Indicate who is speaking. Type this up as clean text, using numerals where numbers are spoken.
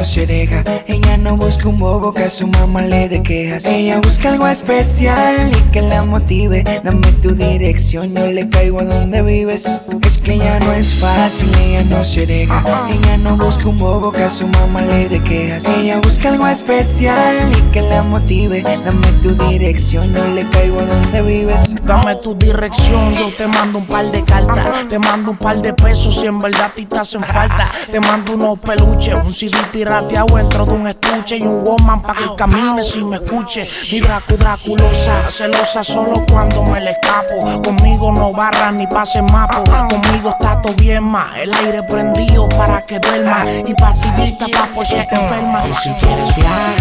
Speaker 1: no se deja. Ella no busca un bobo que a su mamá le dé quejas. Ella busca algo especial y que la motive. Dame tu dirección, yo le caigo a donde vives. Es que ella no es fácil, ella no se deja. Ella no busca un bobo que a su mamá le dé quejas. Ella busca algo especial y que la motive. Dame tu dirección, yo le caigo a donde vives.
Speaker 2: Dame tu dirección, yo te mando un par de cartas. Te mando un par de pesos si en verdad a ti te hacen falta. Te mando unos peluches, un CD pirateado dentro de un estuche y un woman pa' que camines y me escuche. Mi Draculosa, celosa solo cuando me le escapo. Conmigo no barra ni pase mapo. Conmigo está todo bien más. El aire prendido para que duerma y pastillita pa' por si te enfermas.
Speaker 1: Si quieres viajar